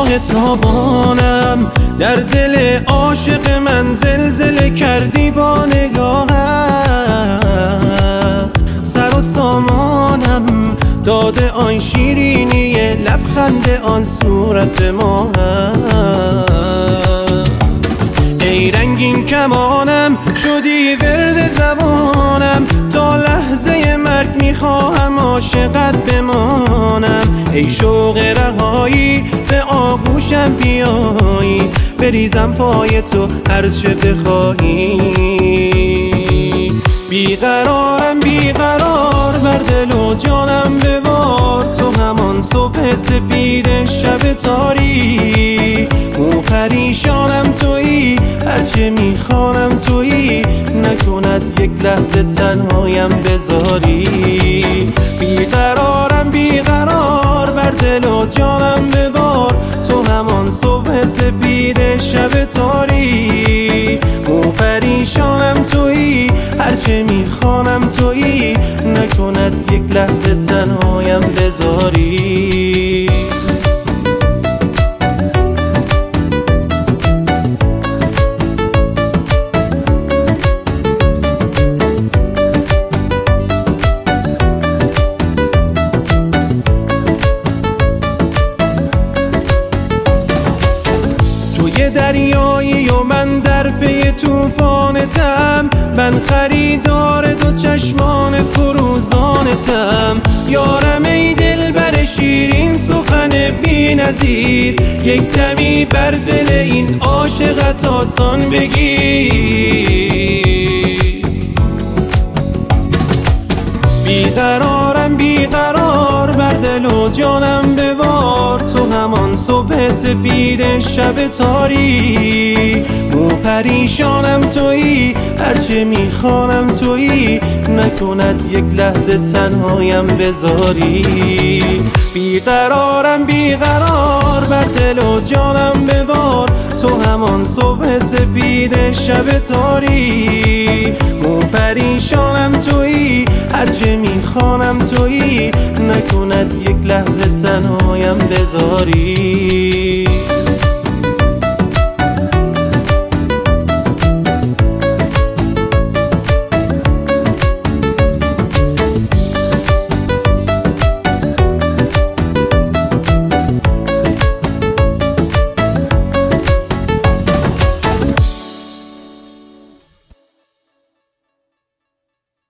ماه تابانم، در دل عاشق من زلزله کردی با نگاهم. سر و سامانم داده آن شیرینی لبخند آن صورت ماهم. ای رنگین کمانم شدی ورد زبانم، تا لحظه مرگ میخواهم عاشقت بمانم. ای شوق رهایی به آغوشم بیایی، بریزم پای تو هرچه بخواهی. بیقرارم بیقرار بر دل و جانم ببار، تو همان صبح سپید شب تاری. او پریشانم تویی، هرچه میخوانم تویی، نکند یک لحظه تنهایم بذاری. بیقرارم بیقرار بر دل و جانم ببار، تو همان صبح سپید شب تاری. او پریشانم تویی، هرچه میخوانم تویی، نکند یک لحظه تنهایم بذاری. توی دریایی و من در پی توفانتم، من خریدار دو چشمان فروزانتم. یارم ای دلبر شیرین سخن بی نظیر، یک دمی بر دل این عاشقت آسان بگیر. بیقرارم بیقرار بر دل و جانم ببار، تو همان صبح سپید شب تاری. او پریشانم تویی، هرچه میخوانم تویی، نکند یک لحظه تنهایم بذاری. بیقرارم بیقرار بر دل و جانم ببار، تو همان صبح سپید شب تاری. او پریشانم تویی، هرچه میخوانم تویی، نکند یک لحظه تنهایم بذاری.